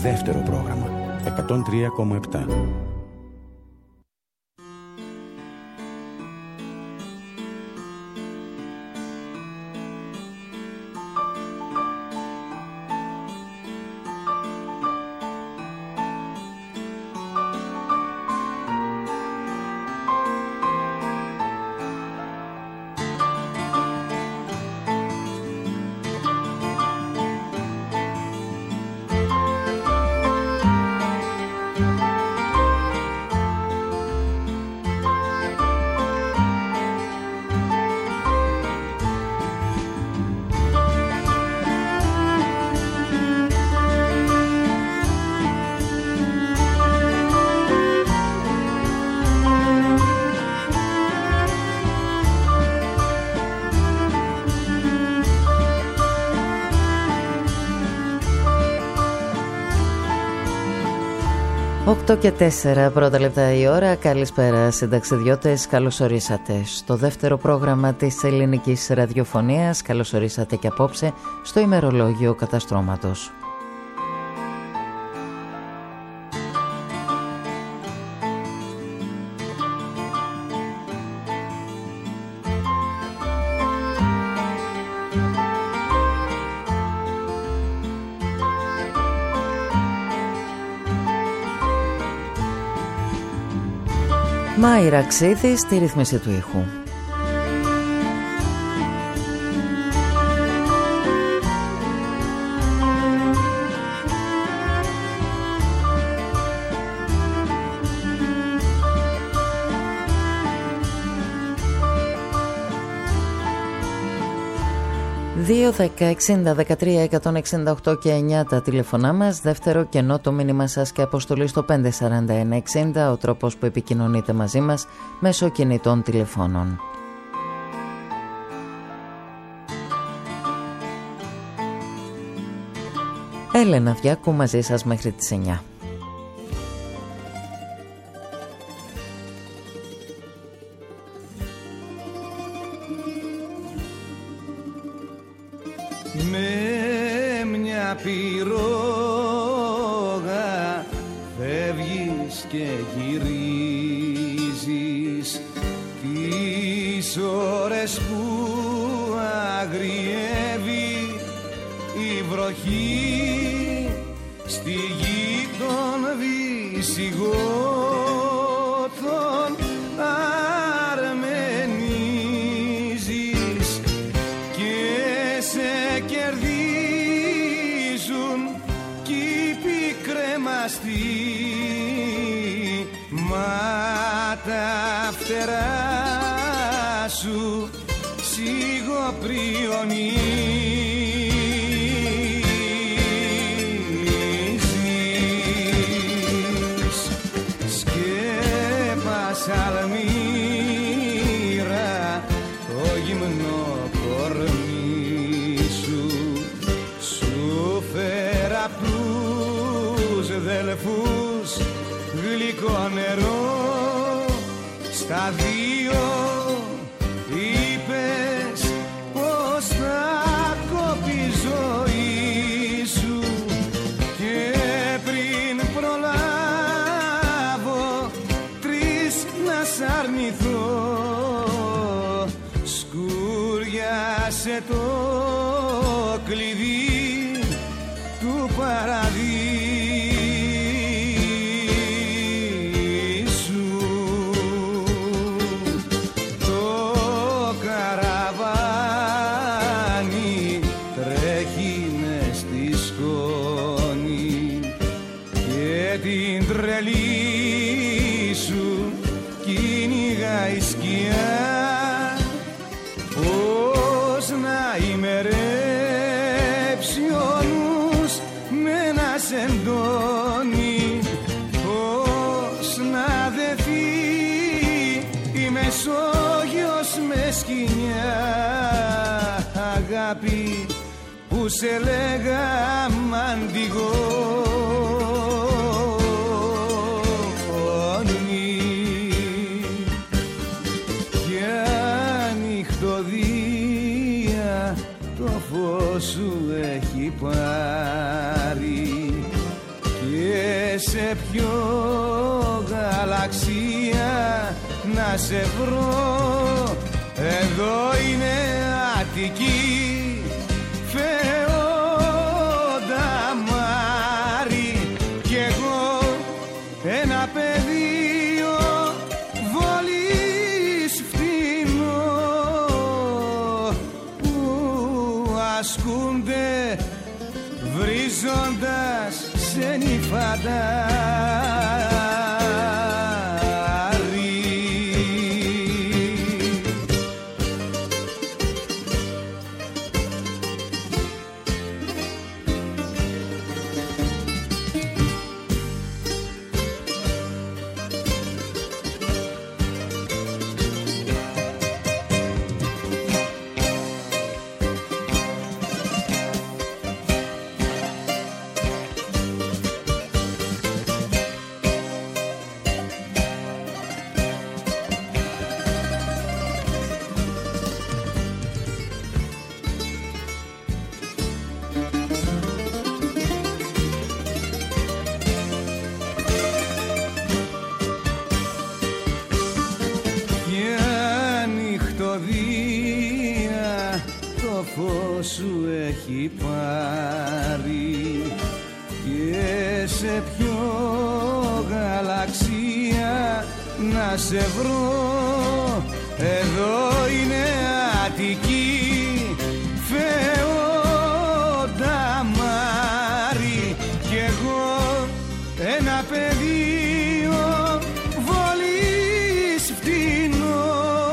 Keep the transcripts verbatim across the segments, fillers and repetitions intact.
δεύτερο πρόγραμμα εκατόν τρία κόμμα επτά. οκτώ και τέσσερα πρώτα λεπτά η ώρα. Καλησπέρα συνταξιδιώτες, καλώς ορίσατε στο δεύτερο πρόγραμμα της ελληνικής ραδιοφωνίας. Καλώς ορίσατε και απόψε στο ημερολόγιο καταστρώματος. Μάιρα Ξίδη στη ρύθμιση του ήχου. δύο δέκα εξήντα δεκατρία εκατόν εξήντα οκτώ και εννιά τα τηλεφωνά μας. Δεύτερο κενό το μήνυμα σας και αποστολή στο πέντε σαράντα ένα εξήντα, ο τρόπος που επικοινωνείτε μαζί μας μέσω κινητών τηλεφώνων. Έλενα Διάκου μαζί σας μέχρι τις εννιά. Πυρόγα φεύγεις και γυρίζεις τις ώρες που αγριεύει η βροχή στη γη των Βυσσιγώτων αρμενίζεις και σε κερδίζεις μα τα φτερά σου σιγοπριονίζεις. Σκέπασα αλμύρα το γυμνό κορμί σου, σου φέρα απ' τους δελφούς γλυκό νερό. Στα δύο είπες πως θα κόπει η ζωή σου και πριν προλάβω τρεις να σ' αρνηθώ σκούριασε το κλειδί του παραδείσου. Εντώνει πως να δεθεί η Μεσόγειος με σκοινιά, αγάπη που σε λέγα μαντιγόνι και ανοιχτοδία το φως σου έχει πάρει σε ποιο γαλαξία να σε βρω. Εδώ είναι Αττική, φεόντα Μάρη, κι εγώ ένα πεδίο βόλης φτηνό που ασκούνται βρίζοντας ξένοι φαντάροι. Σου έχει πάρει και σε ποιο γαλαξία να σε βρω. Εδώ είναι Αττική, φεόντα Μάρη, κι εγώ ένα πεδίο βόλης φτηνό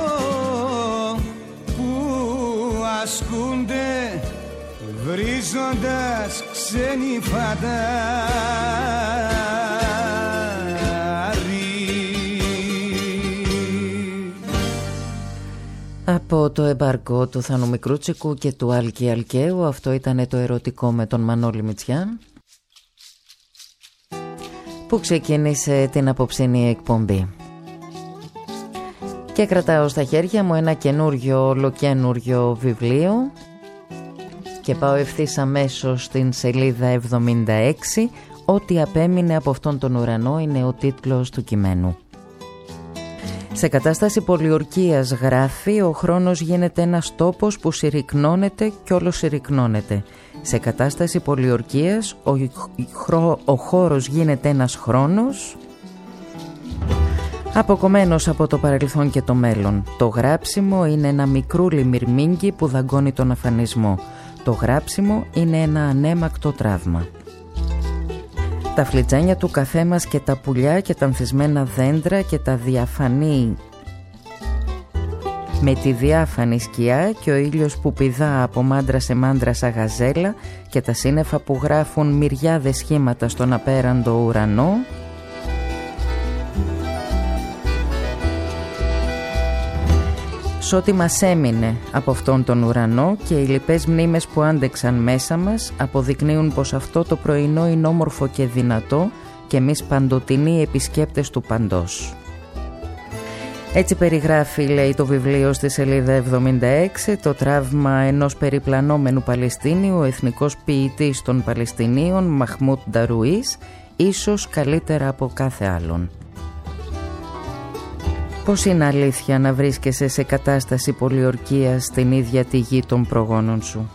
που ασκούνται βρίζοντας ξένοι φαντάροι. Από το εμπάργκο του Θανού Μικρούτσικου και του Άλκη Αλκαίου, αυτό ήταν το ερωτικό με τον Μανώλη Μητσιά, που ξεκίνησε την απόψινή εκπομπή. Και κρατάω στα χέρια μου ένα καινούριο, ολοκένουριο βιβλίο και πάω ευθύς αμέσως στην σελίδα εβδομήντα έξι. «Ό,τι απέμεινε από αυτόν τον ουρανό» είναι ο τίτλος του κειμένου. Σε κατάσταση πολιορκίας γράφει: «Ο χρόνος γίνεται ένας τόπος που συρρυκνώνεται κι όλο συρρυκνώνεται. Σε κατάσταση πολιορκίας ο, ο χώρος γίνεται ένας χρόνος αποκομμένος από το παρελθόν και το μέλλον. Το γράψιμο είναι ένα μικρούλι μυρμήγκι που δαγκώνει τον αφανισμό. Το γράψιμο είναι ένα ανέμακτο τραύμα. Τα φλιτζάνια του καφέ μας και τα πουλιά και τα ανθισμένα δέντρα και τα διαφανή με τη διάφανη σκιά και ο ήλιος που πηδά από μάντρα σε μάντρα σαν γαζέλα και τα σύννεφα που γράφουν μυριάδες σχήματα στον απέραντο ουρανό, σ' ό,τι μας έμεινε από αυτόν τον ουρανό, και οι λοιπές μνήμες που άντεξαν μέσα μας αποδεικνύουν πως αυτό το πρωινό είναι όμορφο και δυνατό και εμείς παντοτινοί επισκέπτες του παντός. Έτσι περιγράφει, λέει, το βιβλίο στη σελίδα εβδομήντα έξι, το τραύμα ενός περιπλανόμενου Παλαιστίνιου, ο εθνικός ποιητής των Παλαιστινίων Μαχμούντ Νταρουής, ίσως καλύτερα από κάθε άλλον. Πώς είναι αλήθεια να βρίσκεσαι σε κατάσταση πολιορκίας στην ίδια τη γη των προγόνων σου?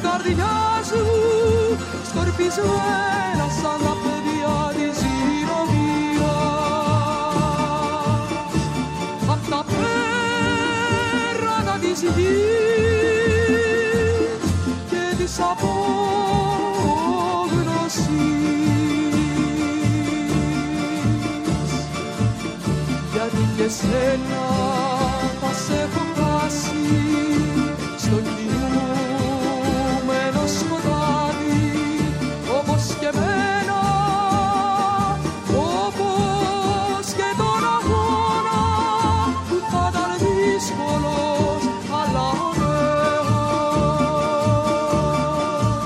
καρδιάς μου σκορπισμένα σαν τα παιδιά της ηρωνίας. Απ' τα πέρατα της γης και της απόγνωσης, γιατί και σένα θα σε έχω χάσει στο κινούμενο σκοτάδι, όπως και εμένα, όπως και τον αγώνα που θα ήταν δύσκολος αλλά ωραίος.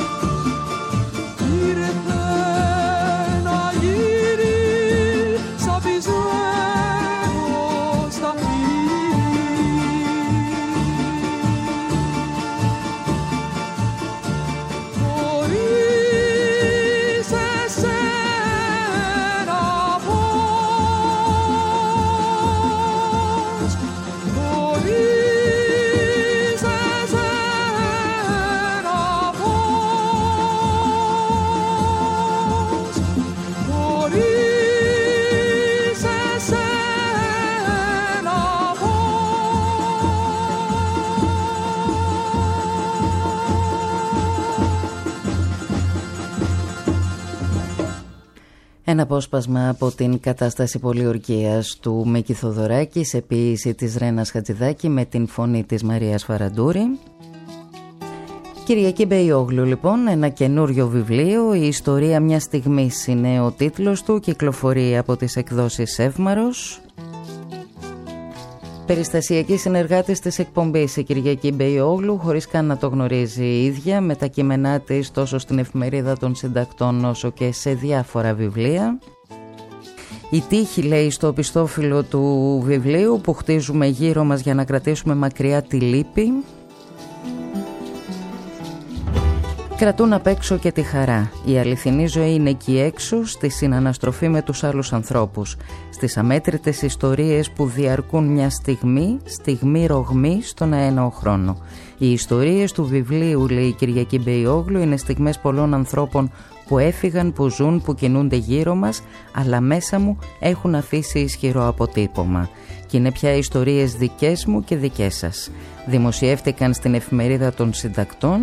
Ήρθε να γύρει σαν πισμένο στα Ένα απόσπασμα από την κατάσταση πολιορκίας του Μίκη Θοδωράκη σε ποίηση της Ρένας Χατζηδάκη με την φωνή της Μαρίας Φαραντούρη. Κυριακή Μπεϊόγλου λοιπόν, ένα καινούριο βιβλίο, η ιστορία μιας στιγμής είναι ο τίτλος του, κυκλοφορεί από τις εκδόσεις Εύμαρος. Περιστασιακή συνεργάτης της εκπομπής η Κυριακή Μπεϊόγλου, χωρίς καν να το γνωρίζει η ίδια, με τα κείμενά της τόσο στην Εφημερίδα των Συντακτών όσο και σε διάφορα βιβλία. Η τύχη, λέει στο οπισθόφυλλο του βιβλίου, που χτίζουμε γύρω μας για να κρατήσουμε μακριά τη λύπη. Κρατούν απ' έξω και τη χαρά. Η αληθινή ζωή είναι εκεί έξω, στη συναναστροφή με τους άλλους ανθρώπους. Στις αμέτρητες ιστορίες που διαρκούν μια στιγμή, στιγμή ρογμή στον αέναο χρόνο. Οι ιστορίες του βιβλίου, λέει η Κυριακή Μπεϊόγλου, είναι στιγμές πολλών ανθρώπων που έφυγαν, που ζουν, που κινούνται γύρω μας, αλλά μέσα μου έχουν αφήσει ισχυρό αποτύπωμα. Και είναι πια ιστορίες δικές μου και δικές σας. Δημοσιεύτηκαν στην Εφημερίδα των Συντακτών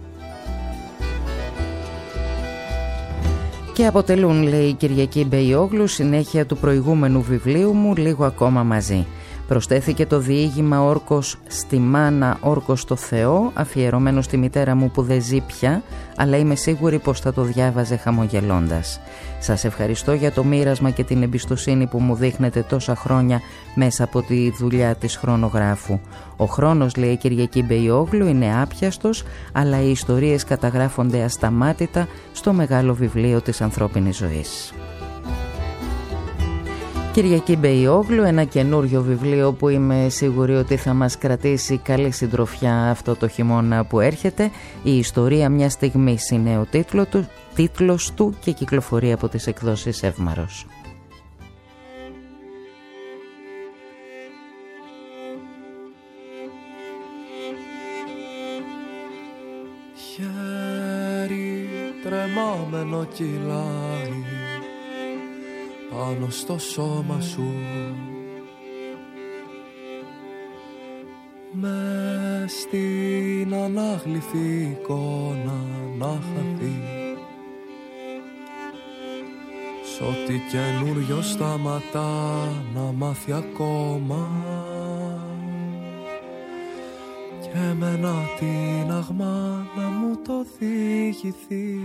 και αποτελούν, λέει η Κυριακή Μπεϊόγλου, συνέχεια του προηγούμενου βιβλίου μου «Λίγο ακόμα μαζί». Προσθέθηκε το διήγημα «Όρκος στη μάνα, όρκος στο Θεό», αφιερωμένο στη μητέρα μου που δεν ζει πια, αλλά είμαι σίγουρη πως θα το διάβαζε χαμογελώντας. Σας ευχαριστώ για το μοίρασμα και την εμπιστοσύνη που μου δείχνετε τόσα χρόνια μέσα από τη δουλειά της χρονογράφου. Ο χρόνος, λέει η Κυριακή Μπεϊόγλου, είναι άπιαστος, αλλά οι ιστορίες καταγράφονται ασταμάτητα στο μεγάλο βιβλίο της ανθρώπινης ζωής. Κυριακή Μπεϊόγλου, ένα καινούριο βιβλίο που είμαι σίγουρη ότι θα μας κρατήσει καλή συντροφιά αυτό το χειμώνα που έρχεται. Η ιστορία μιας στιγμής είναι ο τίτλο του, τίτλος του και κυκλοφορεί από τις εκδόσεις Εύμαρος. Χέρι τρεμάμενο κυλάει πάνω στο σώμα σου, μες στην ανάγλυφη εικόνα να χαθεί, σ' ό,τι καινούριο σταματά να μάθει ακόμα, και εμένα την αγμά να μου το διηγηθεί.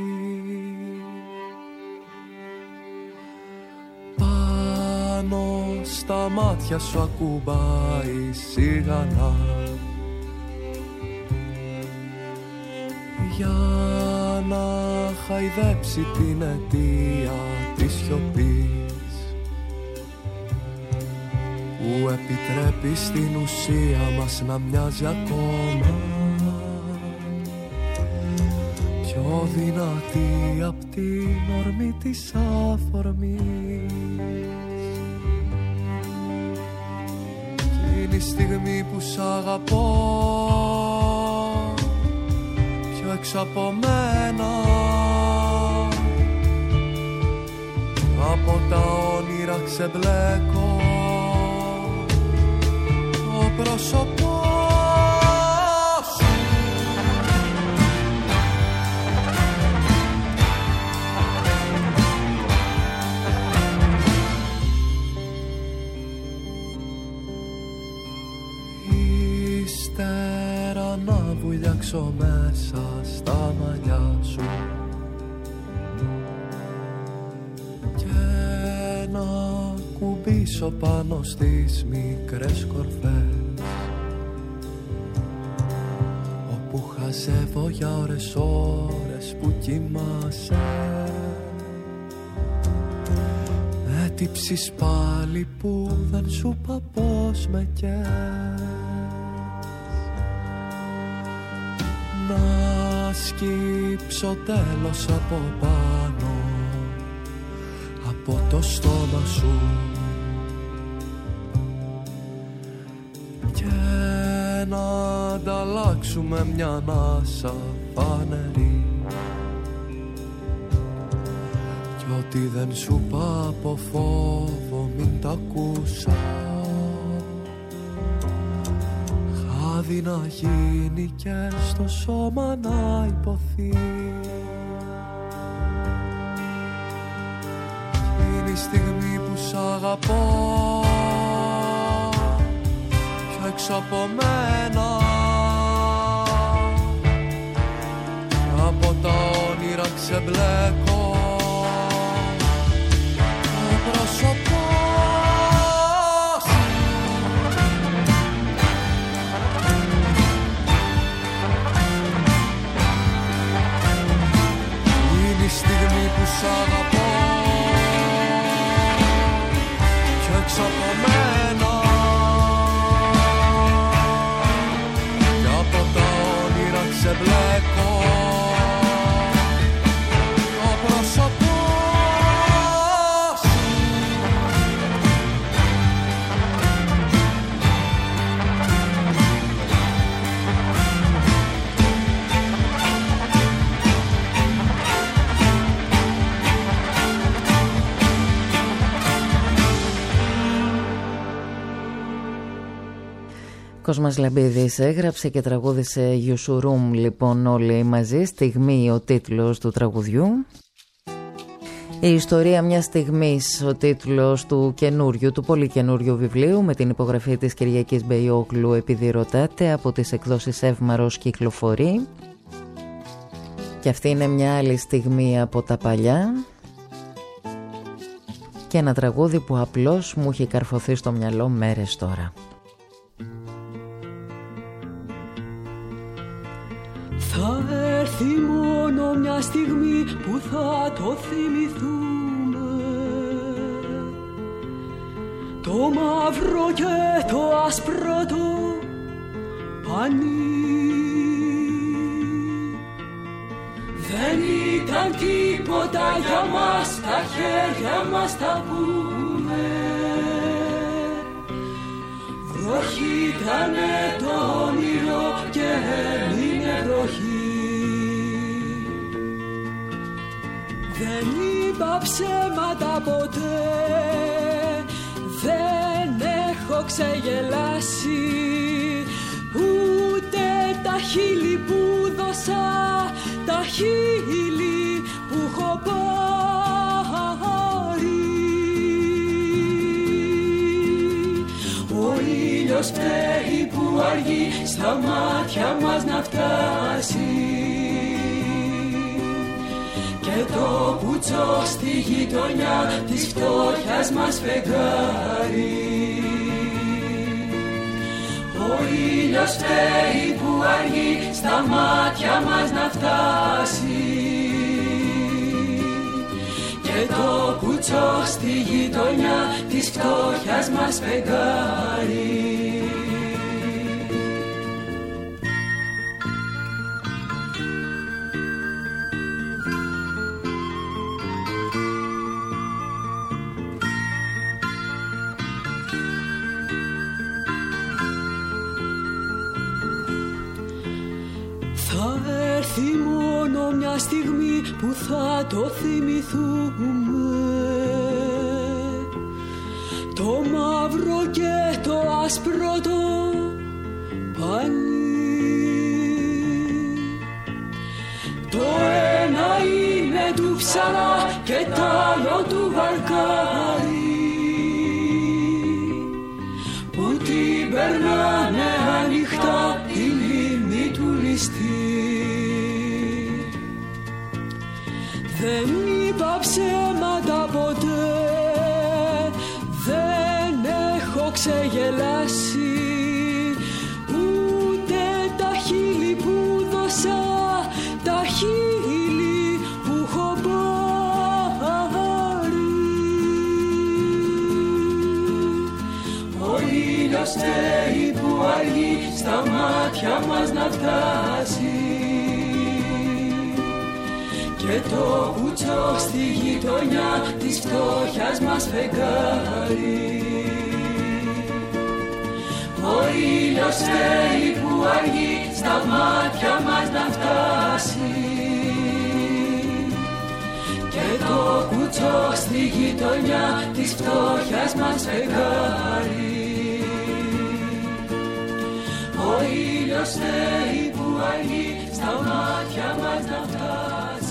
Στα μάτια σου ακουμπάει σιγανά, για να χαϊδέψει την αιτία της σιωπής, που επιτρέπει στην ουσία μας να μοιάζει ακόμα πιο δυνατή απ' την ορμή της αφορμής. Τη στιγμή που σ' αγαπώ, πιο έξω από μένα, από τα όνειρα ξεμπλέκω το πρόσωπό σου. Ύστερα να βουλιάξω μέσα στα μαλλιά σου κουμπίσω πάνω στις μικρές κορφές, όπου χαζεύω για ώρες ώρες που κοιμάσαι, με τύψεις πάλι που δεν σου είπα πως με καίς, να σκύψω τέλος από πάνω από το στόμα σου και να ανταλλάξουμε μια ανάσα φανερή, κι ό,τι δεν σου είπα από φόβο μην τ' ακούσα, χάδι να γίνει και στο σώμα να υποθεί. Η στιγμή που σ' αγαπώ πιο έξω από μένα, από τα όνειρα ξεμπλέκω το πρόσωπό σου. Είναι η στιγμή που σ' αγαπώ έξω από μένα, κι από τα όνειρα ξεμπλέκω το πρόσωπό σου. Κόσμας Λαμπίδης έγραψε και τραγούδισε Γιουσουρούμ, λοιπόν, όλοι μαζί. Στιγμή ο τίτλος του τραγουδιού. Η ιστορία μιας στιγμής, ο τίτλος του καινούριου, του πολύ καινούριου βιβλίου, με την υπογραφή της Κυριακής Μπεϊόγλου, επειδή ρωτάτε, από τις εκδόσεις Εύμαρος, κυκλοφορεί. Και αυτή είναι μια άλλη στιγμή από τα παλιά και ένα τραγούδι που απλώς μου έχει καρφωθεί στο μυαλό μέρες τώρα. Θα έρθει μόνο μια στιγμή που θα το θυμηθούμε, το μαύρο και το άσπρο το πανί. Δεν ήταν τίποτα για μας, τα χέρια μας τα πούμε. Βροχή ήτανε το όνειρο και έμεινε βροχή. Δεν είπα ψέματα ποτέ, δεν έχω ξεγελάσει, ούτε τα χείλη που δώσα, τα χείλη που έχω πάρει. Ο ήλιος φταίει που αργεί στα μάτια μας να φτάσει, και το πουτσό στη γειτονιά της φτώχειας μας φεγγάρι. Ο ήλιος φταίει που αργεί στα μάτια μας να φτάσει, και το πουτσό στη γειτονιά της φτώχειας μας φεγγάρι. έρθει μόνο μια στιγμή που θα το θυμηθούμε, το μαύρο και το άσπρο το πανί. Το ένα είναι του ψαρά και τ' άλλο του βαρκάρι, που την περνάνε ανοιχτά τη λίμνη του ληστή. Δεν είπα ψέματα ποτέ, δεν έχω ξεγελάσει, ούτε τα χείλη που δώσα, τα χείλη που έχω πάρει. Ο ήλιος θέλει που αργεί στα μάτια μας να φτάσει, και το κουτσό στη γειτονιά της φτώχειας μας φεγγάρι. Ο ήλιος θέλει που αργεί στα μάτια μας να φτάσει, και το κουτσό στη γειτονιά της φτώχειας μας φεγγάρι. Ο ήλιος θέλει που αργεί στα μάτια μας να φτάσει.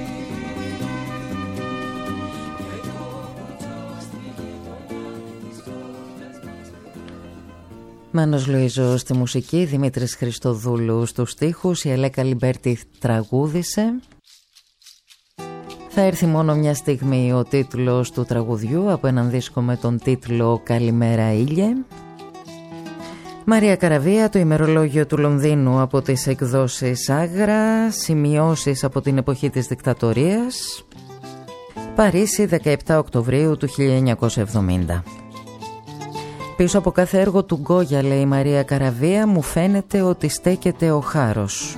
Μάνος Λουίζος στη μουσική, Δημήτρης Χριστοδούλου στους στίχους, η Ελέκα Λιμπέρτη τραγούδισε. Θα έρθει μόνο μια στιγμή ο τίτλος του τραγουδιού από έναν δίσκο με τον τίτλο «Καλημέρα ήλιε». Μαρία Καραβία, το ημερολόγιο του Λονδίνου από τις εκδόσεις Άγρα, σημειώσεις από την εποχή της δικτατορίας. Παρίσι, δεκαεπτά Οκτωβρίου του χίλια εννιακόσια εβδομήντα. Πίσω από κάθε έργο του Γκόγια, λέει η Μαρία Καραβία, μου φαίνεται ότι στέκεται ο χάρος.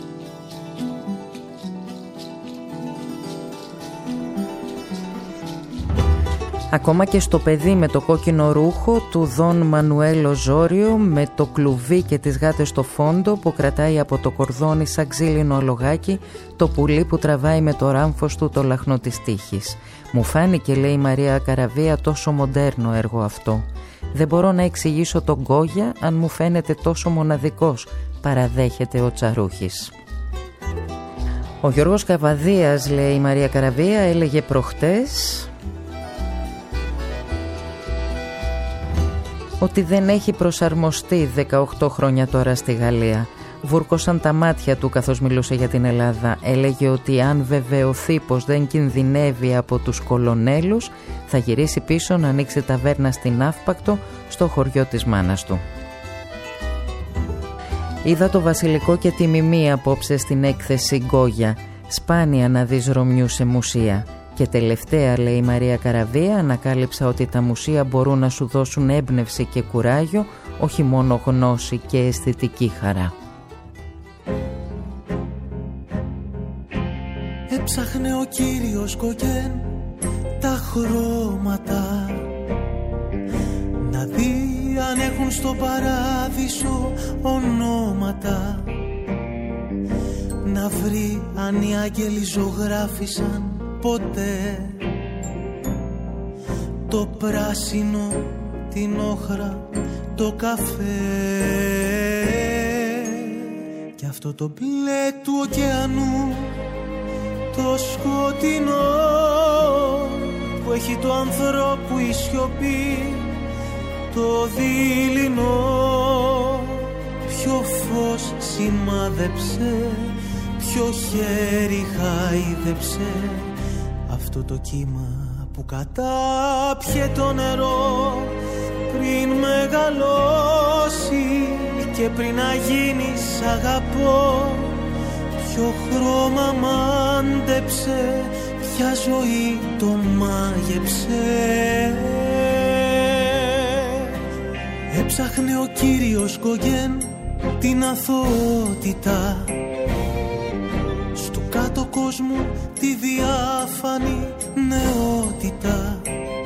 Ακόμα και στο παιδί με το κόκκινο ρούχο του Δον Μανουέλο Ζόριο, με το κλουβί και τις γάτες στο φόντο που κρατάει από το κορδόνι σαν ξύλινο αλογάκι το πουλί που τραβάει με το ράμφος του το λαχνό της τύχης. Μου φάνηκε, λέει η Μαρία Καραβία, τόσο μοντέρνο έργο αυτό. Δεν μπορώ να εξηγήσω τον Γκόγια αν μου φαίνεται τόσο μοναδικός, παραδέχεται ο Τσαρούχης. Ο Γιώργος Καβαδίας, λέει η Μαρία Καραβία, έλεγε προχτές ότι δεν έχει προσαρμοστεί δεκαοκτώ χρόνια τώρα στη Γαλλία. Βούρκωσαν τα μάτια του καθώς μιλούσε για την Ελλάδα. Έλεγε ότι αν βεβαιωθεί πως δεν κινδυνεύει από τους κολονέλους, θα γυρίσει πίσω να ανοίξει ταβέρνα στην Αύπακτο, στο χωριό της μάνας του. Είδα το Βασιλικό και τη Μιμή απόψε στην έκθεση Γκόγια. Σπάνια να δεις Ρωμιού σε μουσεία. Και τελευταία, λέει η Μαρία Καραβία, ανακάλυψα ότι τα μουσεία μπορούν να σου δώσουν έμπνευση και κουράγιο, όχι μόνο γνώση και αισθητική χαρά. Έψαχνε ο κύριος Γκογέν τα χρώματα, να δει αν έχουν στο παράδεισο ονόματα, να βρει αν οι άγγελοι ζωγράφισαν ποτέ το πράσινο, την όχρα, το καφέ και αυτό το μπλε του ωκεανού, το σκοτεινό που έχει το ανθρώπου η σιωπή, το δειλινό ποιο φως σημάδεψε, ποιο χέρι χάιδεψε, αυτό το κύμα που κατάπιε το νερό πριν μεγαλώσει και πριν να γίνεις αγαπώ, ποιο χρώμα μάντεψε, ποια ζωή το μάγεψε. Έψαχνε ο κύριος Γκογέν την αθωότητα, στου κάτω κόσμου τη διάφανη νεότητα.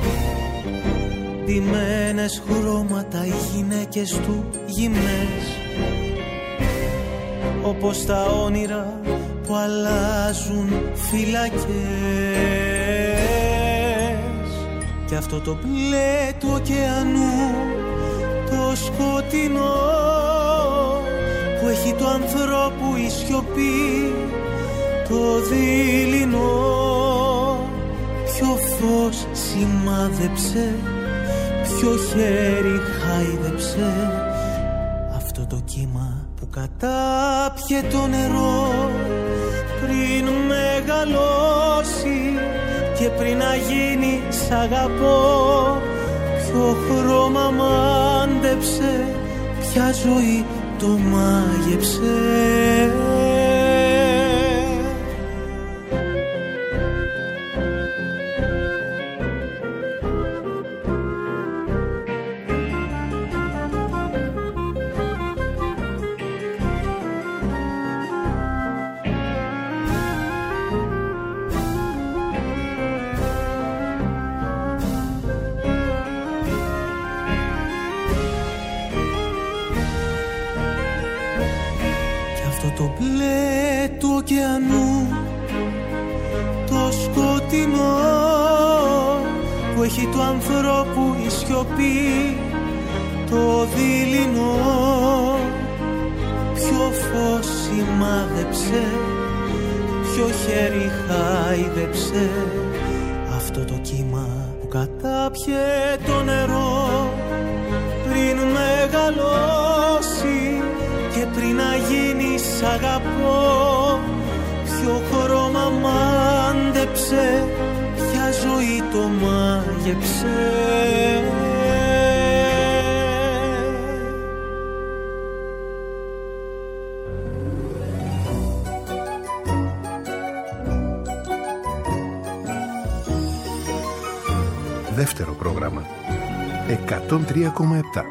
Ντυμένες χρώματα οι γυναίκες του γυμνές, όπως τα όνειρα που αλλάζουν φυλακές. Κι αυτό το μπλε του ωκεανού, το σκοτεινό, που έχει του ανθρώπου η σιωπή, το δειλινό. Ποιο φως σημάδεψε, ποιο χέρι χάιδεψε αυτό το κύμα που κατάπιε το νερό πριν μεγαλώσει και πριν να γίνει σ' αγαπώ. Ποιο χρώμα μάντεψε, ποια ζωή το μάγεψε. Το μπλε του ωκεανού, το σκοτεινό, που έχει του ανθρώπου η σιωπή, το δειλινό. Ποιο φως σημάδεψε, ποιο χέρι χάιδεψε αυτό το κύμα που κατάπιε το νερό πριν μεγαλώσει και πριν να γίνει σ' αγαπώ. Ποιο χρώμα μάντεψε, ποια ζωή το μάγεψε. Δεύτερο πρόγραμμα εκατόν τρία κόμμα επτά.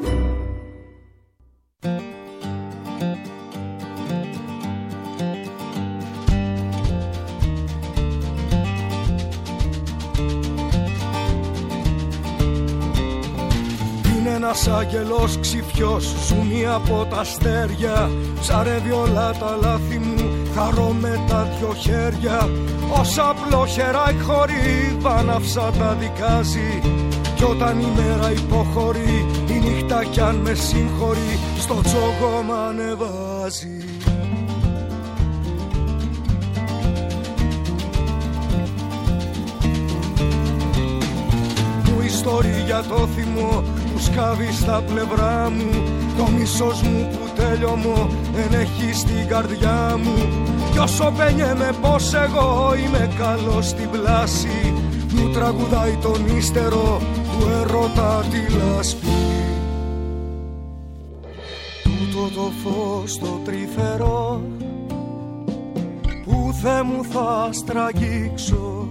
Ένας άγγελος ξυφιός ζουμί από τα αστέρια, ψαρεύει όλα τα λάθη μου, χαρώ με τα δυο χέρια. Όσα απλόχερα η χορύβα ναύσα τα δικάζει, κι όταν η μέρα υποχωρεί, η νύχτα κι αν με συγχωρεί, στο τζόγο μ' ανεβάζει. Μου ιστορεί για το θυμό που σκάβει στα πλευρά μου, το μίσος μου που τέλειωμο δεν έχει στην καρδιά μου. Κι όσο παινιέμαι πως εγώ είμαι καλός στην πλάση, μου τραγουδάει τον ύστερο του ερώτα τη λάσπη. Τούτο το φως το τρυφερό που Θεέ μου θα στραγγίξω,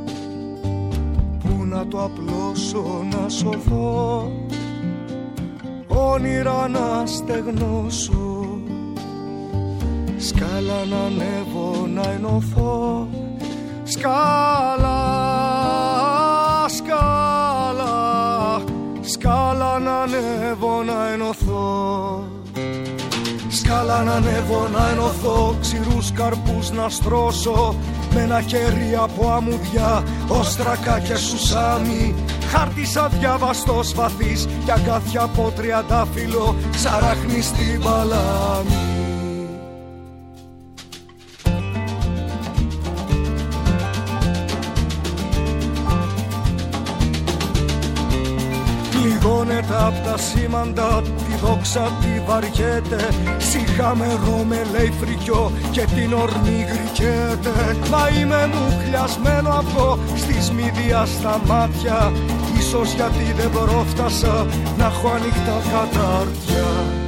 που να το απλώσω να σωθώ, όνειρα να στεγνώσω, σκάλα να ανέβω να ενωθώ. Σκάλα, σκάλα, σκάλα να ανέβω να ενωθώ. Σκάλα να ανέβω να ενωθώ, ξηρούς καρπούς να στρώσω, με ένα χέρι από αμμουδιά, όστρακα και σουσάμι. Χάρτης αδιάβαστος βαθύς, κι αγκάθια από τριαντάφυλλο, ξαράχνει στην παλάμη. Πληγώνεται απ' τα σήμαντα, τη δόξα τη βαριέται. Σιγά με ρώμε λέει φρικιό και την ορμή γρικέται. Μα είμαι μουχλιασμένο αυγό στη σμίδια στα μάτια, ίσως γιατί δεν πρόφτασα να έχω ανοιχτά κατάρτια.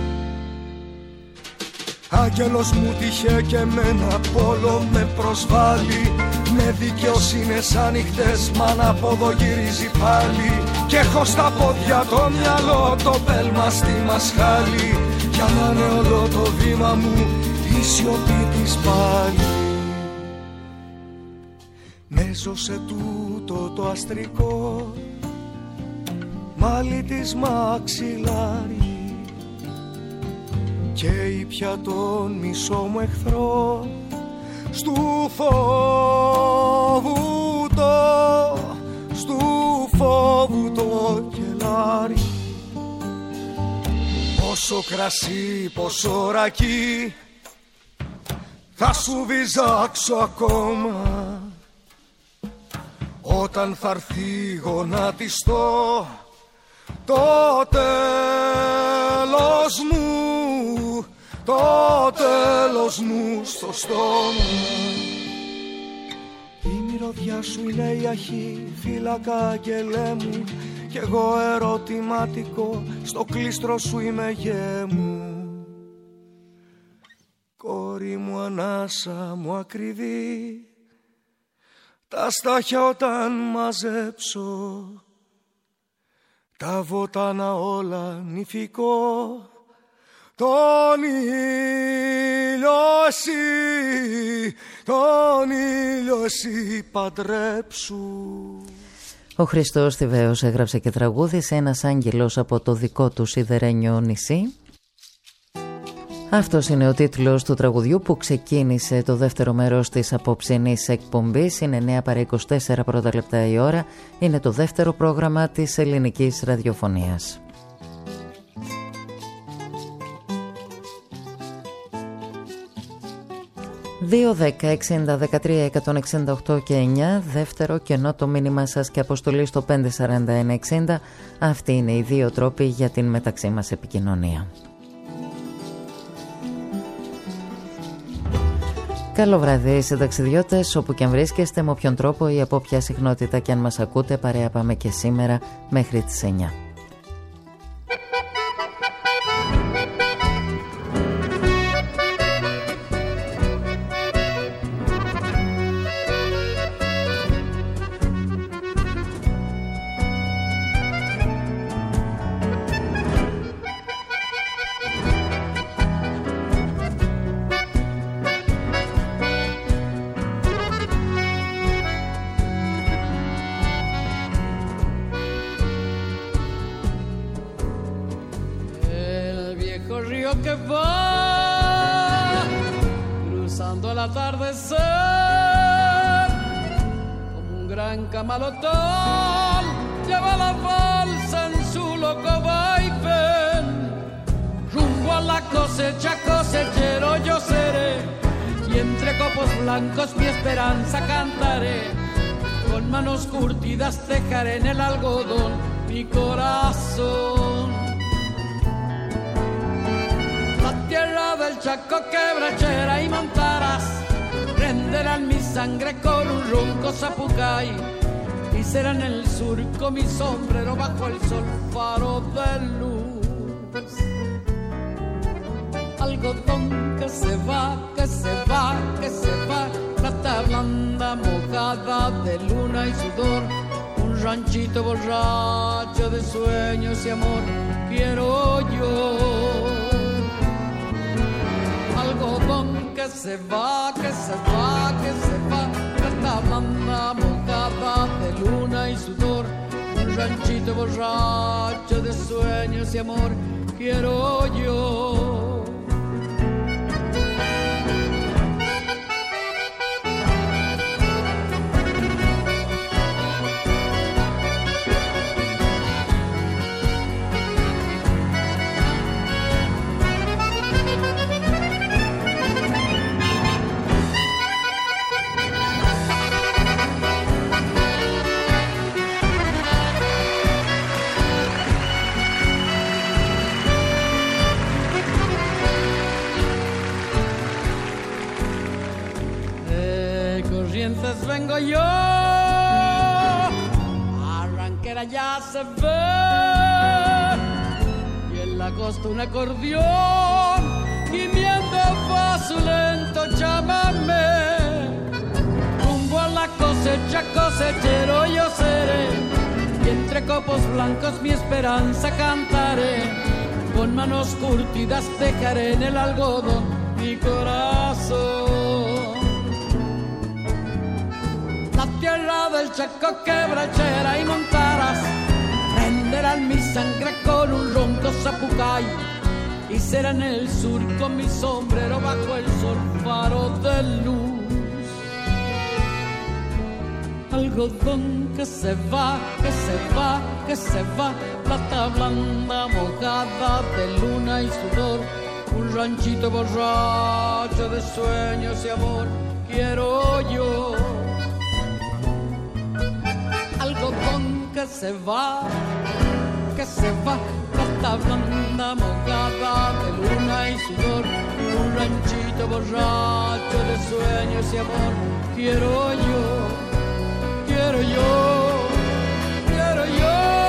Άγγελος μου τυχε και μένα πόλο με προσβάλλει, με δικαιοσύνες ανοιχτές μ' ανάποδο γυρίζει πάλι. Κι έχω στα πόδια το μυαλό, το πέλμα στη μασχάλη, για να είναι όλο το βήμα μου η σιωπή της πάλι. Μέζωσε τούτο το αστρικό μάλι της μαξιλάρι, και ήπια τον μισό μου εχθρό στου φόβου το, στου φόβου το κελάρι. Πόσο κρασί, πόσο ρακί θα σου βυζάξω ακόμα όταν θα έρθει γονατιστό το τέλος μου, το τέλος μου στο στόμα. Η μυρωδιά σου λέει αχή, φύλακα αγγελέ μου, κι εγώ ερωτηματικό στο κλίστρο σου είμαι γέ μου. Κόρη μου ανάσα μου ακριβή, τα στάχια όταν μαζέψω, τα βότανα όλα νηφικό, τον ήλιο εσύ, τον ήλιο εσύ παντρέψου. Ο Χριστός Θηβαίος έγραψε και τραγούδισε ένας άγγελος από το δικό του σιδερένιο νησί. Αυτός είναι ο τίτλος του τραγουδιού που ξεκίνησε το δεύτερο μέρος της απόψινής εκπομπής. Είναι εννιά παρά είκοσι τέσσερα πρώτα λεπτά η ώρα. Είναι το δεύτερο πρόγραμμα της ελληνικής ραδιοφωνίας. δύο δέκα εξήντα δεκατρία εκατόν εξήντα οκτώ και εννιά, δεύτερο κενό το μήνυμα σας και αποστολή στο πέντε σαράντα ένα εξήντα. Αυτοί είναι οι δύο τρόποι για την μεταξύ μας επικοινωνία. Καλό βράδυ συνταξιδιώτες, όπου και αν βρίσκεστε, με όποιον τρόπο ή από ποια συχνότητα και αν μας ακούτε, παρέα πάμε και σήμερα μέχρι τις εννιά. Camalotón lleva la balsa en su loco vaivén, rumbo a la cosecha, cosechero yo seré, y entre copos blancos mi esperanza cantaré, con manos curtidas tejaré en el algodón mi corazón. La tierra del Chaco quebrachera y montaras prenderán mi sangre con un ronco zapucay, y será en el surco mi sombrero bajo el sol faro de luz. Algodón que se va, que se va, que se va, plata blanda mojada de luna y sudor, un ranchito borracho de sueños y amor quiero yo. Algodón que se va, que se va, que se va, plata blanda mojada de luna y sudor, un ranchito borracho de sueños y amor quiero yo. Vengo yo, Arranquera ya se ve, y en la costa un acordeón, gimiendo va su lento chamamé. Rumbo a la cosecha, cosechero yo seré, y entre copos blancos mi esperanza cantaré, con manos curtidas dejaré en el algodón mi corazón. La tierra del Chaco quebrachera y montaras prenderán mi sangre con un ronco zapucay, y y será en el sur con mi sombrero bajo el sol, faro de luz. Algodón que se va, que se va, que se va, plata blanda mojada de luna y sudor, un ranchito borracho de sueños y amor, quiero yo. Algodón que se va, que se va, plata blanda mojada de luna y sudor, un ranchito borracho de sueños y amor, quiero yo, quiero yo, quiero yo.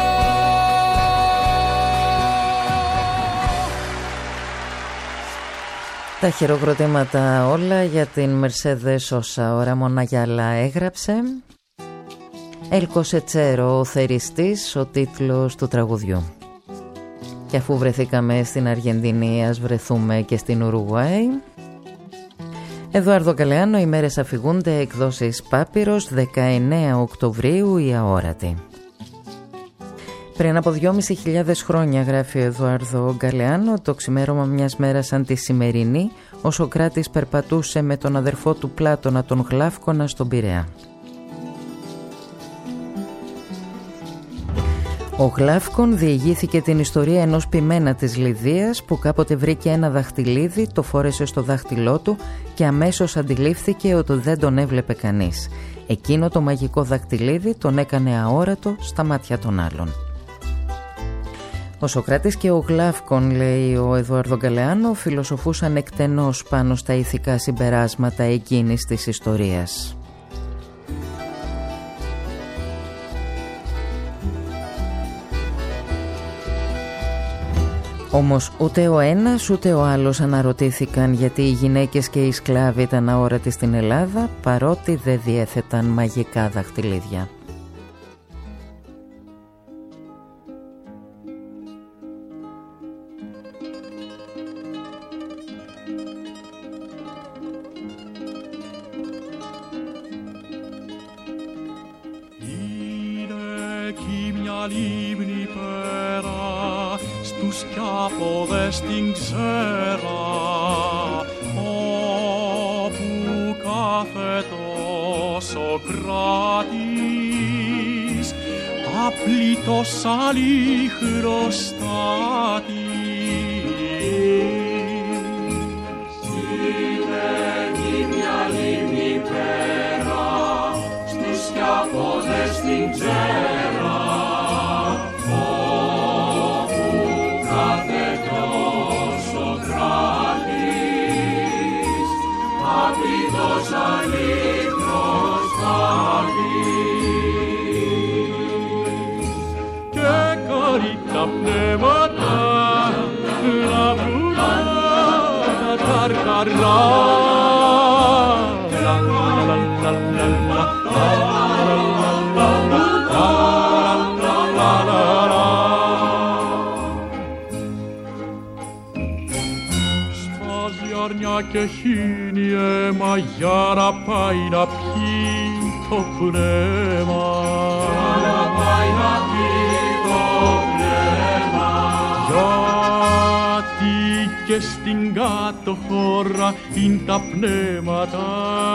Τα χειροκροτήματα όλα για την Mercedes Sosa. Ο Ραμόν Αγιάλα έγραψε. El Cosechero, ο θεριστής, ο τίτλος του τραγουδιού. Και αφού βρεθήκαμε στην Αργεντινή, ας βρεθούμε και στην Ουρουγουάη. Εδουάρδο Γκαλεάνο, οι μέρες αφηγούνται, εκδόσεις Πάπυρος, δεκαεννέα Οκτωβρίου, η αόρατη. Πριν από δυόμισι χιλιάδες χρόνια, γράφει ο Εδουάρδο Γκαλεάνο, το ξημέρωμα μιας μέρας σαν τη σημερινή, ο Σωκράτης περπατούσε με τον αδερφό του Πλάτωνα, τον Γλάφκονα, στον Πειραιά. Ο Γλάφκον διηγήθηκε την ιστορία ενός ποιμένα της Λιδίας που κάποτε βρήκε ένα δαχτυλίδι, το φόρεσε στο δάχτυλό του και αμέσως αντιλήφθηκε ότι δεν τον έβλεπε κανείς. Εκείνο το μαγικό δαχτυλίδι τον έκανε αόρατο στα μάτια των άλλων. Ο Σωκράτης και ο Γλάφκον, λέει ο Εδουάρδο Γκαλεάνο, φιλοσοφούσαν εκτενώς πάνω στα ηθικά συμπεράσματα εκείνης της ιστορίας. Όμως ούτε ο ένας ούτε ο άλλος αναρωτήθηκαν γιατί οι γυναίκες και οι σκλάβοι ήταν αόρατοι στην Ελλάδα, παρότι δεν διέθεταν μαγικά δαχτυλίδια. Είναι εκεί μια λίμνη πέρα στους κιάποδες στην ξέρα, όπου κάθετος ο Σωκράτης απλήτως αλήχρος στάτης. Είναι εκεί μια λίμνη πέρα στους κιάποδες στην ξέρα, απλήτως αλήχρος στάτης. Και καρύ τα πνεύματα να βρουν τα ταρκαρλά. Και χύνει αίμα για να πάει να πιει το πνεύμα. Για να πάει να πιει το πνεύμα. Γιατί και στην κάτω χώρα είναι τα πνεύματα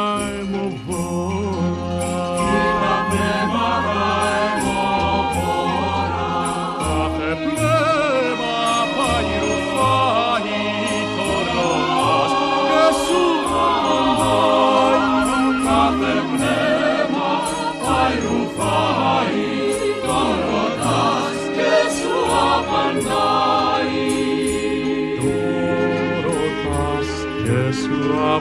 αιμοβόρα. Είναι τα πνεύματα αιμοβόρα. Κάθε πνεύμα πάει ρουφάει κορώνας. Κάθε πνεύμα πάει ρουφάει το ρωτάς και σου απαντάει. Το ρωτάς και σου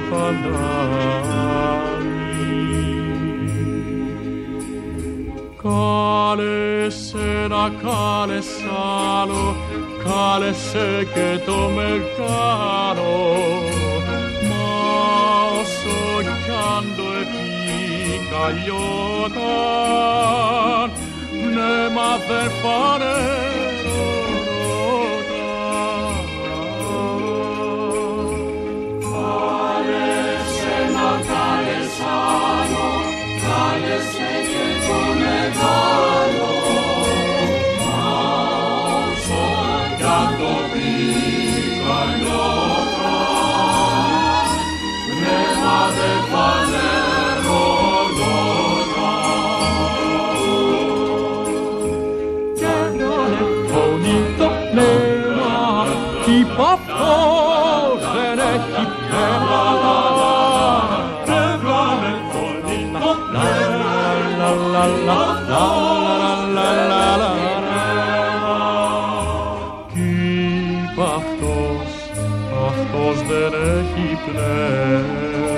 απαντάει. Κάλεσε να κάλες άλλο, κάλεσε και το μεγάλο. Κι αν το επικαλιόταν, πνεύμα δεν φανερώταν. Κάλεσε να κάλες άλλο, κάλεσε και το μεγάλο. Μα όσο κι αν το επικαλιόταν, αυτός δεν έχει πνεύμα.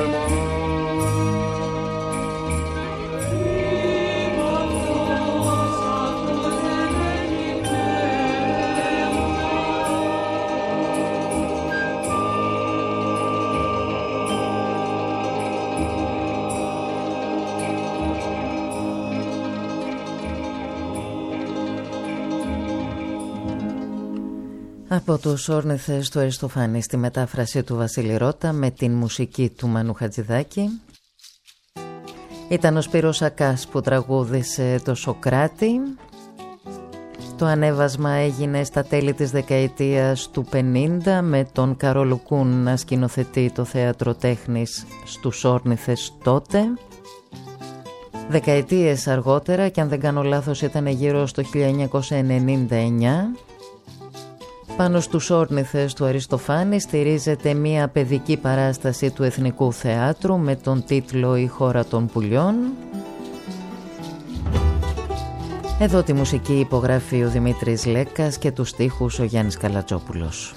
Από τους όρνηθες του Αριστοφάνη στη μετάφραση του Βασίλη Ρώτα με την μουσική του Μανού Χατζηδάκη. Ήταν ο Σπύρος Ακάς που τραγούδισε το Σοκράτη. Το ανέβασμα έγινε στα τέλη της δεκαετίας του πενήντα με τον Καρόλο Κούν να σκηνοθετεί το θέατρο τέχνης στους όρνηθες τότε. Δεκαετίες αργότερα, και αν δεν κάνω λάθος ήταν γύρω στο χίλια εννιακόσια ενενήντα εννιά, πάνω στους όρνηθες του Αριστοφάνη στηρίζεται μια παιδική παράσταση του Εθνικού Θεάτρου με τον τίτλο «Η χώρα των πουλιών». Εδώ τη μουσική υπογράφει ο Δημήτρης Λέκας και τους στίχους ο Γιάννης Καλατζόπουλος.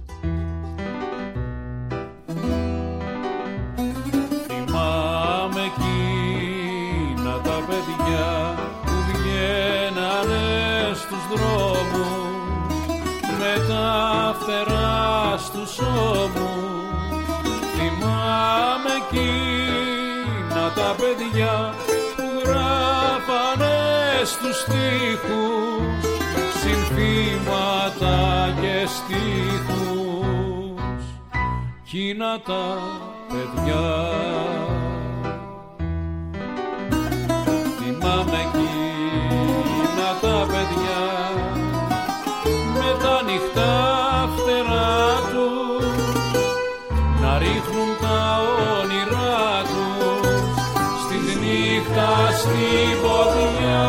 Θυμάμαι εκείνα τα παιδιά που βγαίνανε στους δρόμους με τα φτερά στους ώμους. Θυμάμαι εκείνα τα παιδιά που γράφανε στους στίχους συνθήματα και στίχους. Εκείνα τα παιδιά, θυμάμαι εκείνα τα παιδιά με τα ανοιχτά φτερά τους να ρίχνουν τα όνειρά τους στη νύχτα στην ποδιά.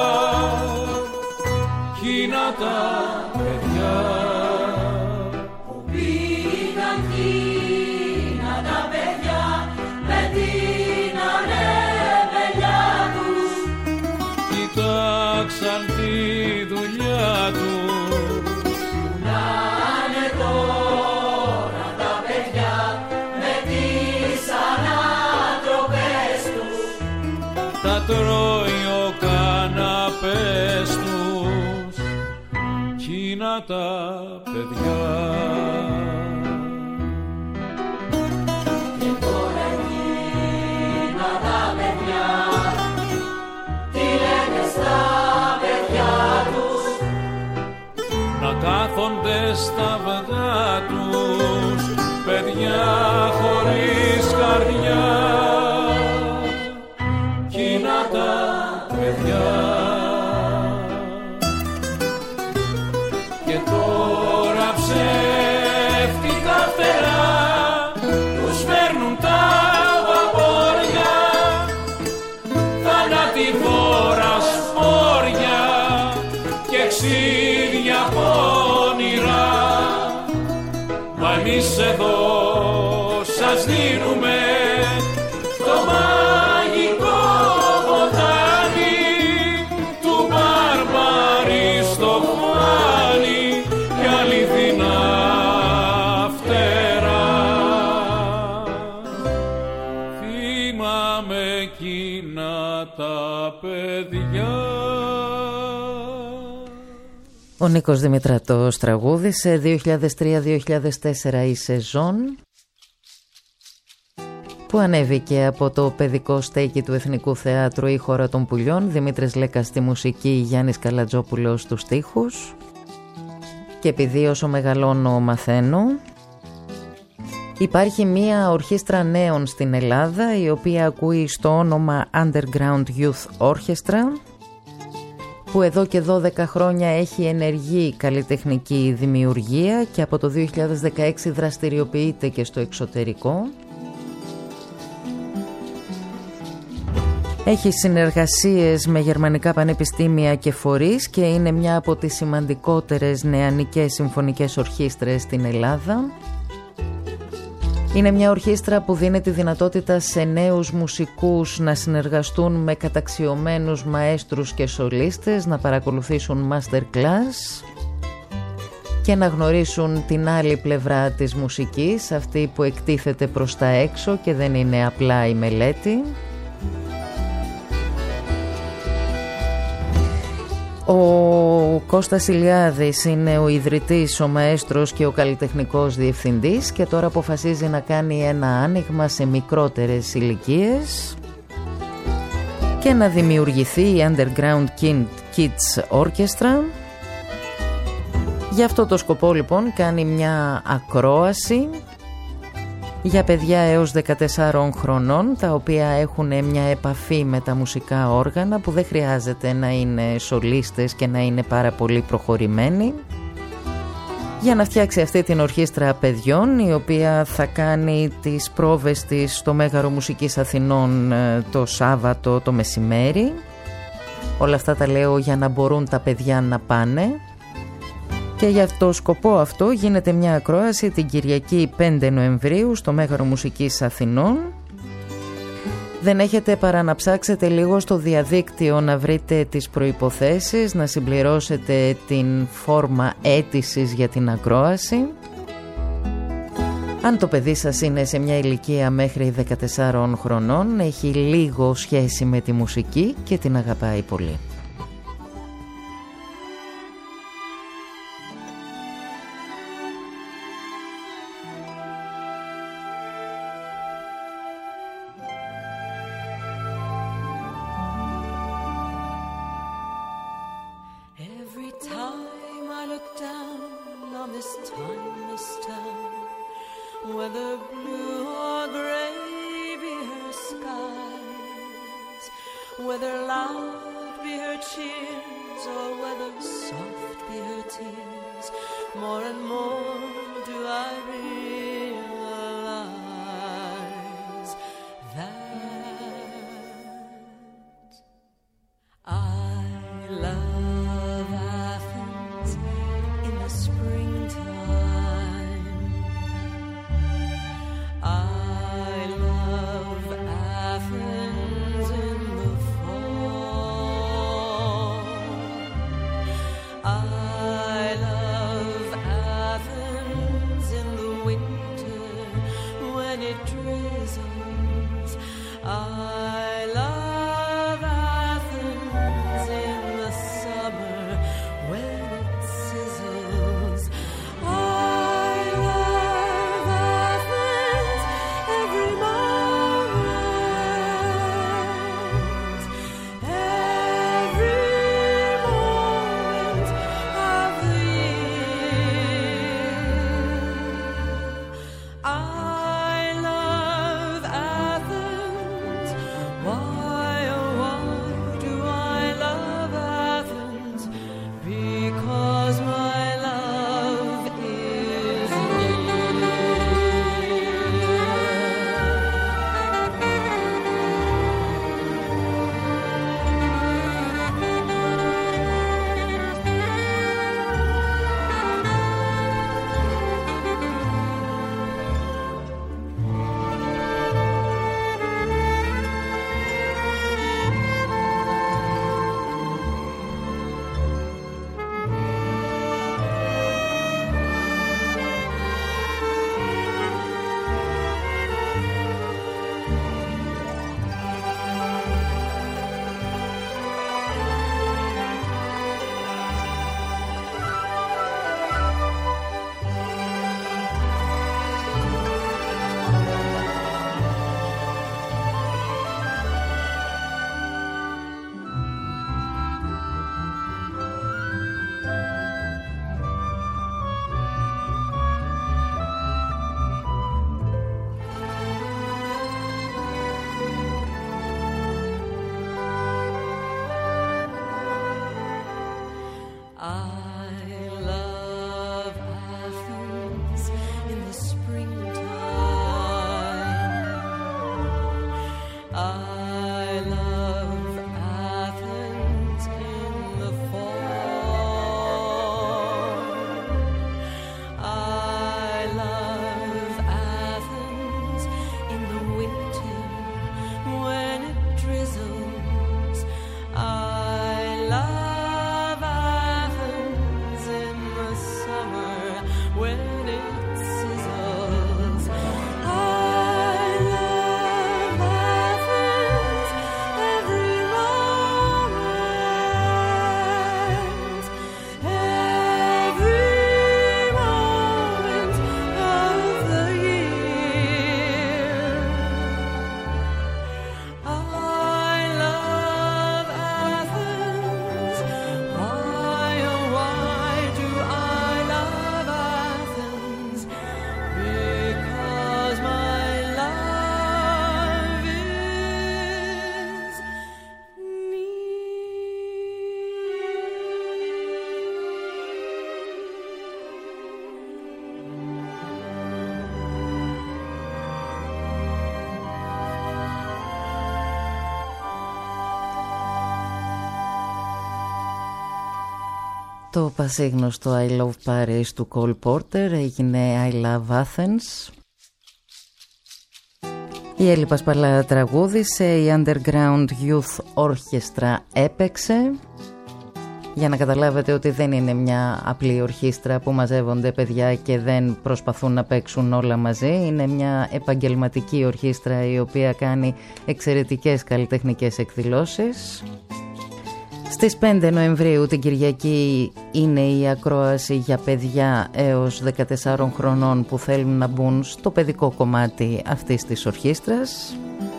Εκείνα τα παιδιά που πήγαν, εκείνα τα παιδιά με την ανεβελιά τους, κοιτάξαν τη δουλειά τους. Να είναι τώρα τα παιδιά με τις ανατροπές τους, τα τρώει ο καναπές τους. Εκείνα τα παιδιά. και τώρα εκείνα τα παιδιά τι λένε στα παιδιά τους, να κάθονται στα αυγά τους παιδιά χωρίς καρδιά. Εκείνα τα παιδιά. Και τώρα ψεύτικα φτερά τους φέρνουν τα βαπόρια, θανατηφόρα σπόρια και ξύδια πόνιρα. Μα εμείς εδώ σας δίνουμε το μαγικό ποτάμι του Μπαρμπαριστοφάνη και αληθινά φτερά. Θυμάμαι εκείνα τα παιδιά. Ο Νίκος Δημητρατός τραγούδισε δύο χιλιάδες τρία δύο χιλιάδες τέσσερα η σεζόν, που ανέβηκε από το παιδικό στέκι του Εθνικού Θεάτρου «Η χώρα των πουλιών». Δημήτρης Λέκας στη μουσική, Γιάννης Καλατζόπουλος στους στίχους. Και επειδή όσο μεγαλώνω μαθαίνω, υπάρχει μία ορχήστρα νέων στην Ελλάδα η οποία ακούει στο όνομα Underground Youth Orchestra, που εδώ και δώδεκα χρόνια έχει ενεργή καλλιτεχνική δημιουργία και από το δύο χιλιάδες δεκαέξι δραστηριοποιείται και στο εξωτερικό. Έχει συνεργασίες με γερμανικά πανεπιστήμια και φορείς και είναι μια από τις σημαντικότερες νεανικές συμφωνικές ορχήστρες στην Ελλάδα. Είναι μια ορχήστρα που δίνει τη δυνατότητα σε νέους μουσικούς να συνεργαστούν με καταξιωμένους μαέστρους και σολίστες, να παρακολουθήσουν master class και να γνωρίσουν την άλλη πλευρά της μουσικής, αυτή που εκτίθεται προς τα έξω και δεν είναι απλά η μελέτη. Ο Κώστας Ηλιάδης είναι ο ιδρυτής, ο μαέστρος και ο καλλιτεχνικός διευθυντής και τώρα αποφασίζει να κάνει ένα άνοιγμα σε μικρότερες ηλικίες και να δημιουργηθεί η Underground Kids Orchestra. Για αυτό το σκοπό λοιπόν κάνει μια ακρόαση για παιδιά έως δεκατεσσάρων χρονών, τα οποία έχουν μια επαφή με τα μουσικά όργανα, που δεν χρειάζεται να είναι σολίστες και να είναι πάρα πολύ προχωρημένοι, για να φτιάξει αυτή την ορχήστρα παιδιών, η οποία θα κάνει τις πρόβες της στο Μέγαρο Μουσικής Αθηνών το Σάββατο το μεσημέρι. Όλα αυτά τα λέω για να μπορούν τα παιδιά να πάνε. Και για το σκοπό αυτό γίνεται μια ακρόαση την Κυριακή πέντε Νοεμβρίου στο Μέγαρο Μουσικής Αθηνών. Δεν έχετε παρά να ψάξετε λίγο στο διαδίκτυο να βρείτε τις προϋποθέσεις, να συμπληρώσετε την φόρμα αίτησης για την ακρόαση. Αν το παιδί σας είναι σε μια ηλικία μέχρι δεκατεσσάρων χρονών, έχει λίγο σχέση με τη μουσική και την αγαπάει πολύ. Το πασίγνωστο I Love Paris του Cole Porter έγινε I Love Athens. Η Έλλη Πασπαλά τραγούδισε, η Underground Youth Orchestra έπαιξε. Για να καταλάβετε ότι δεν είναι μια απλή ορχήστρα που μαζεύονται παιδιά και δεν προσπαθούν να παίξουν όλα μαζί. Είναι μια επαγγελματική ορχήστρα η οποία κάνει εξαιρετικές καλλιτεχνικές εκδηλώσεις. Στις πέντε Νοεμβρίου την Κυριακή είναι η ακρόαση για παιδιά έως δεκατεσσάρων χρονών που θέλουν να μπουν στο παιδικό κομμάτι αυτής της ορχήστρας.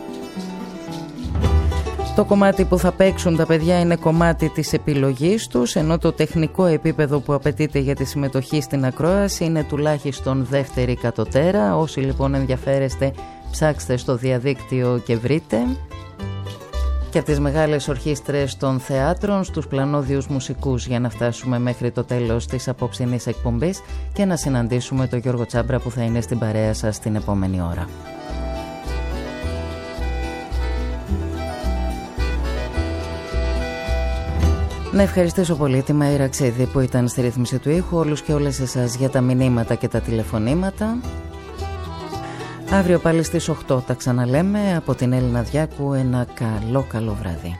Το κομμάτι που θα παίξουν τα παιδιά είναι κομμάτι της επιλογής τους, ενώ το τεχνικό επίπεδο που απαιτείται για τη συμμετοχή στην ακρόαση είναι τουλάχιστον δεύτερη κατωτέρα. Όσοι λοιπόν ενδιαφέρεστε, ψάξτε στο διαδίκτυο και βρείτε. Και από τις μεγάλες ορχήστρες των θεάτρων στους πλανόδιους μουσικούς, για να φτάσουμε μέχρι το τέλος της απόψινής εκπομπής και να συναντήσουμε τον Γιώργο Τσάμπρα που θα είναι στην παρέα σας την επόμενη ώρα. Να ευχαριστήσω πολύ τη Μαΐρα Ξίδη που ήταν στη ρύθμιση του ήχου, όλους και όλες εσάς για τα μηνύματα και τα τηλεφωνήματα. Αύριο πάλι στις οκτώ τα ξαναλέμε. Από την Έλληνα Διάκου ένα καλό καλό βράδυ.